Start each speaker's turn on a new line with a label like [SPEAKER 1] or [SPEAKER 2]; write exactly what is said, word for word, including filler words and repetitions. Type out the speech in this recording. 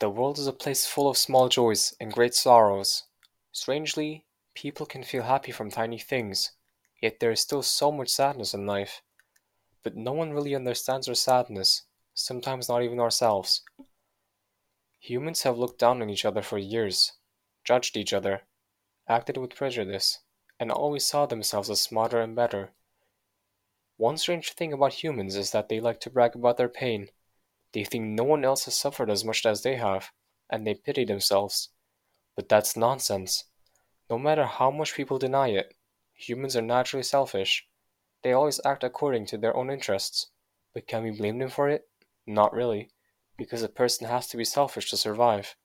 [SPEAKER 1] The world is a place full of small joys and great sorrows. Strangely, people can feel happy from tiny things, yet there is still so much sadness in life. But no one really understands our sadness, sometimes not even ourselves. Humans have looked down on each other for years, judged each other, acted with prejudice, and always saw themselves as smarter and better. One strange thing about humans is that they like to brag about their pain. They think no one else has suffered as much as they have, and they pity themselves. But that's nonsense. No matter how much people deny it, humans are naturally selfish. They always act according to their own interests. But can we blame them for it? Not really, because a person has to be selfish to survive.